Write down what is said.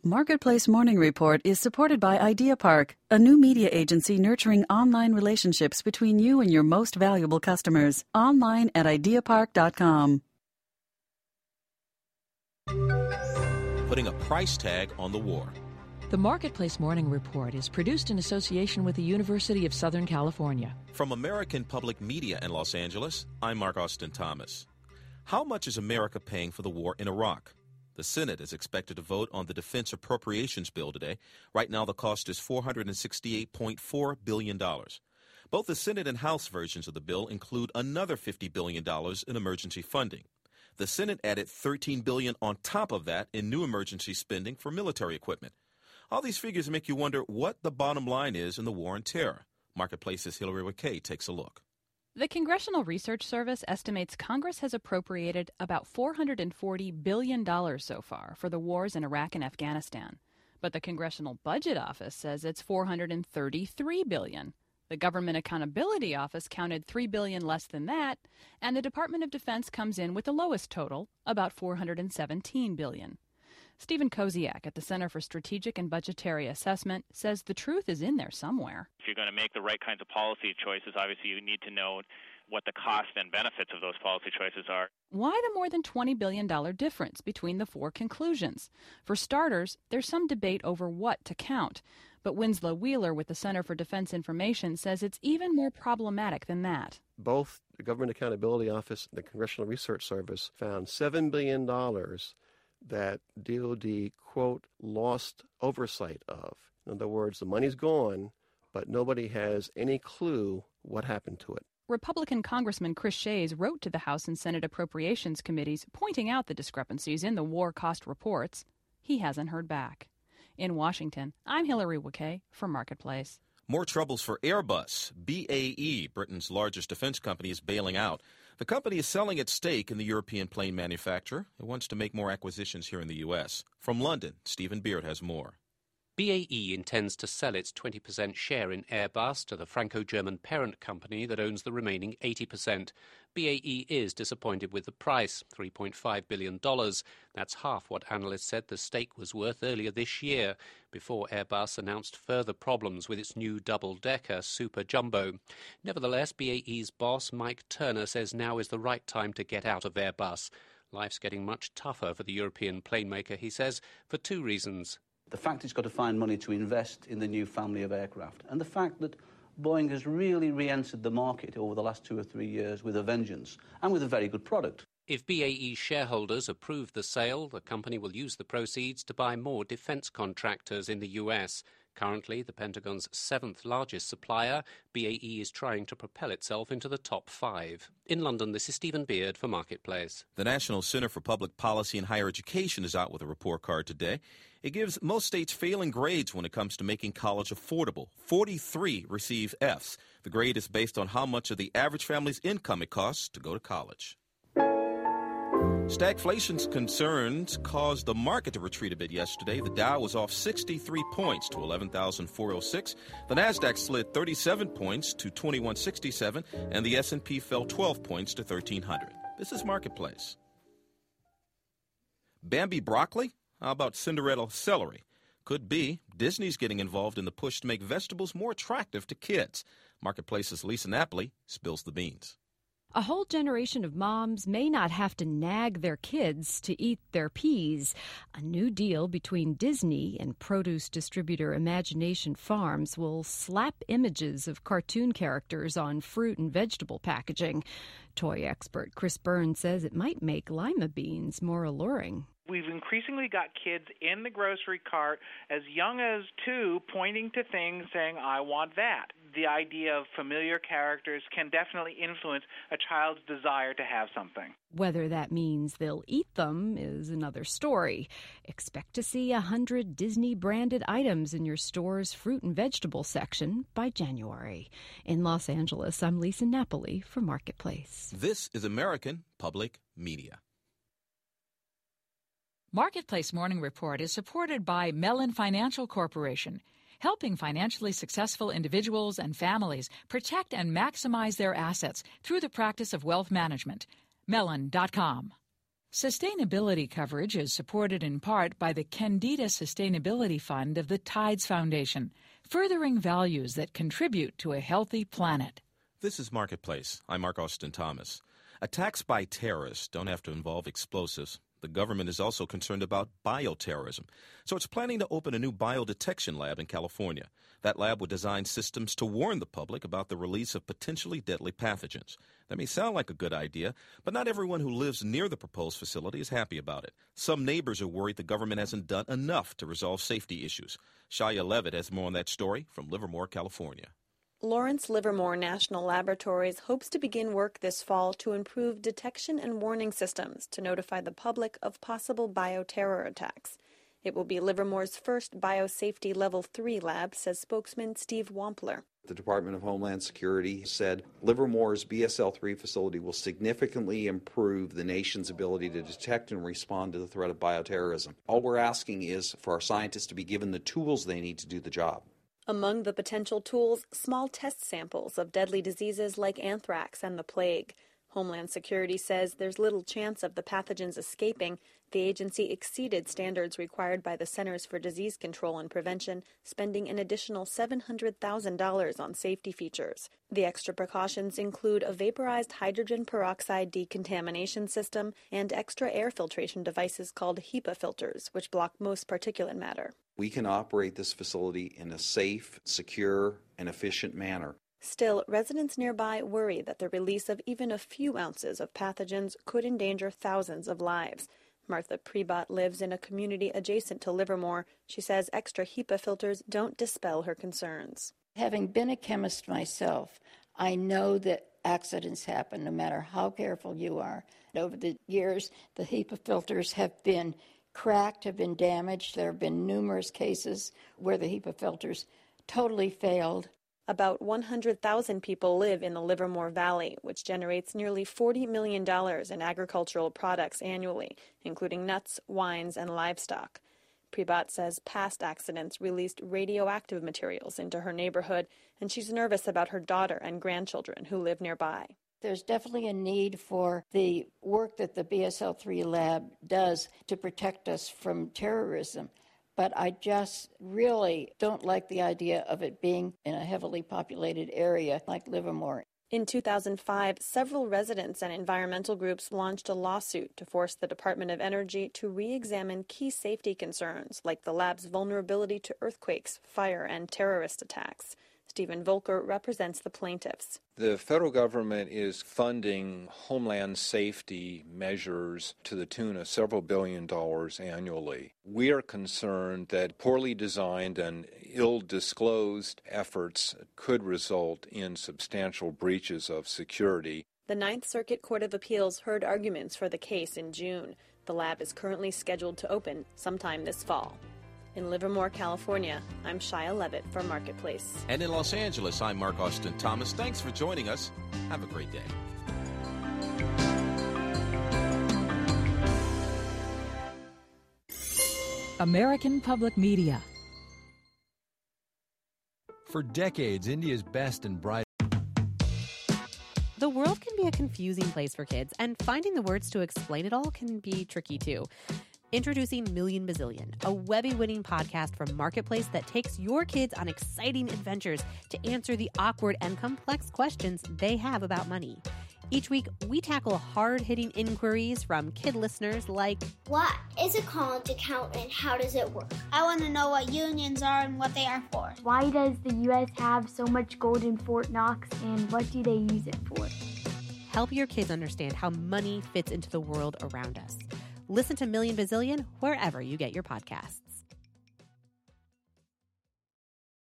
Marketplace Morning Report is supported by Idea Park, a new media agency nurturing online relationships between you and your most valuable customers. Online at ideapark.com. Putting a price tag on the war. The Marketplace Morning Report is produced in association with the University of Southern California. From American Public Media in Los Angeles, I'm Mark Austin Thomas. How much is America paying for the war in Iraq? The Senate is expected to vote on the Defense Appropriations Bill today. Right now, the cost is $468.4 billion. Both the Senate and House versions of the bill include another $50 billion in emergency funding. The Senate added $13 billion on top of that in new emergency spending for military equipment. All these figures make you wonder what the bottom line is in the war on terror. Marketplace's Hillary McKay takes a look. The Congressional Research Service estimates Congress has appropriated about $440 billion so far for the wars in Iraq and Afghanistan. But the Congressional Budget Office says it's $433 billion. The Government Accountability Office counted $3 billion less than that, and the Department of Defense comes in with the lowest total, about $417 billion. Stephen Koziak at the Center for Strategic and Budgetary Assessment says the truth is in there somewhere. If you're going to make the right kinds of policy choices, obviously you need to know what the cost and benefits of those policy choices are. Why the more than $20 billion difference between the four conclusions? For starters, there's some debate over what to count. But Winslow Wheeler with the Center for Defense Information says it's even more problematic than that. Both the Government Accountability Office and the Congressional Research Service found $7 billion that DOD, quote, lost oversight of. In other words, the money's gone, but nobody has any clue what happened to it. Republican Congressman Chris Shays wrote to the House and Senate Appropriations Committees pointing out the discrepancies in the war cost reports. He hasn't heard back. In Washington, I'm Hillary McKay for Marketplace. More troubles for Airbus. BAE, Britain's largest defense company, is bailing out. The company is selling its stake in the European plane manufacturer. It wants to make more acquisitions here in the U.S. From London, Stephen Beard has more. BAE intends to sell its 20% share in Airbus to the Franco-German parent company that owns the remaining 80%. BAE is disappointed with the price, $3.5 billion. That's half what analysts said the stake was worth earlier this year, before Airbus announced further problems with its new double-decker Super Jumbo. Nevertheless, BAE's boss, Mike Turner, says now is the right time to get out of Airbus. Life's getting much tougher for the European plane maker, he says, for two reasons. The fact it's got to find money to invest in the new family of aircraft, and the fact that Boeing has really re-entered the market over the last 2 or 3 years with a vengeance and with a very good product. If BAE shareholders approve the sale, the company will use the proceeds to buy more defense contractors in the US. Currently, the Pentagon's seventh largest supplier, BAE is trying to propel itself into the top 5. In London, this is Stephen Beard for Marketplace. The National Center for Public Policy and Higher Education is out with a report card today. It gives most states failing grades when it comes to making college affordable. 43 receive Fs. The grade is based on how much of the average family's income it costs to go to college. Stagflation's concerns caused the market to retreat a bit yesterday. The Dow was off 63 points to 11,406. The Nasdaq slid 37 points to 2167, and the S&P fell 12 points to 1,300. This is Marketplace. Bambi broccoli? How about Cinderella celery? Could be. Disney's getting involved in the push to make vegetables more attractive to kids. Marketplace's Lisa Napoli spills the beans. A whole generation of moms may not have to nag their kids to eat their peas. A new deal between Disney and produce distributor Imagination Farms will slap images of cartoon characters on fruit and vegetable packaging. Toy expert Chris Burns says it might make lima beans more alluring. We've increasingly got kids in the grocery cart as young as 2 pointing to things saying, I want that. The idea of familiar characters can definitely influence a child's desire to have something. Whether that means they'll eat them is another story. Expect to see 100 Disney-branded items in your store's fruit and vegetable section by January. In Los Angeles, I'm Lisa Napoli for Marketplace. This is American Public Media. Marketplace Morning Report is supported by Mellon Financial Corporation, helping financially successful individuals and families protect and maximize their assets through the practice of wealth management. Mellon.com. Sustainability coverage is supported in part by the Candida Sustainability Fund of the Tides Foundation, furthering values that contribute to a healthy planet. This is Marketplace. I'm Mark Austin Thomas. Attacks by terrorists don't have to involve explosives. The government is also concerned about bioterrorism, so it's planning to open a new biodetection lab in California. That lab would design systems to warn the public about the release of potentially deadly pathogens. That may sound like a good idea, but not everyone who lives near the proposed facility is happy about it. Some neighbors are worried the government hasn't done enough to resolve safety issues. Shia Levitt has more on that story from Livermore, California. Lawrence Livermore National Laboratories hopes to begin work this fall to improve detection and warning systems to notify the public of possible bioterror attacks. It will be Livermore's first biosafety Level 3 lab, says spokesman Steve Wampler. The Department of Homeland Security said Livermore's BSL-3 facility will significantly improve the nation's ability to detect and respond to the threat of bioterrorism. All we're asking is for our scientists to be given the tools they need to do the job. Among the potential tools, small test samples of deadly diseases like anthrax and the plague. Homeland Security says there's little chance of the pathogens escaping. The agency exceeded standards required by the Centers for Disease Control and Prevention, spending an additional $700,000 on safety features. The extra precautions include a vaporized hydrogen peroxide decontamination system and extra air filtration devices called HEPA filters, which block most particulate matter. We can operate this facility in a safe, secure, and efficient manner. Still, residents nearby worry that the release of even a few ounces of pathogens could endanger thousands of lives. Martha Prebot lives in a community adjacent to Livermore. She says extra HEPA filters don't dispel her concerns. Having been a chemist myself, I know that accidents happen no matter how careful you are. Over the years, the HEPA filters have been cracked, have been damaged. There have been numerous cases where the HEPA filters totally failed. About 100,000 people live in the Livermore Valley, which generates nearly $40 million in agricultural products annually, including nuts, wines, and livestock. Prebot says past accidents released radioactive materials into her neighborhood, and she's nervous about her daughter and grandchildren who live nearby. There's definitely a need for the work that the BSL-3 lab does to protect us from terrorism. But I just really don't like the idea of it being in a heavily populated area like Livermore. In 2005, several residents and environmental groups launched a lawsuit to force the Department of Energy to re-examine key safety concerns like the lab's vulnerability to earthquakes, fire, and terrorist attacks. Stephen Volker represents the plaintiffs. The federal government is funding homeland safety measures to the tune of several $billions annually. We are concerned that poorly designed and ill-disclosed efforts could result in substantial breaches of security. The Ninth Circuit Court of Appeals heard arguments for the case in June. The lab is currently scheduled to open sometime this fall. In Livermore, California, I'm Shia Levitt for Marketplace. And in Los Angeles, I'm Mark Austin Thomas. Thanks for joining us. Have a great day. American Public Media. For decades, India's best and brightest. The world can be a confusing place for kids, and finding the words to explain it all can be tricky too. Introducing Million Bazillion, a Webby-winning podcast from Marketplace that takes your kids on exciting adventures to answer the awkward and complex questions they have about money. Each week, we tackle hard-hitting inquiries from kid listeners like, what is a college account and how does it work? I want to know what unions are and what they are for. Why does the U.S. have so much gold in Fort Knox and what do they use it for? Help your kids understand how money fits into the world around us. Listen to Million Bazillion wherever you get your podcasts.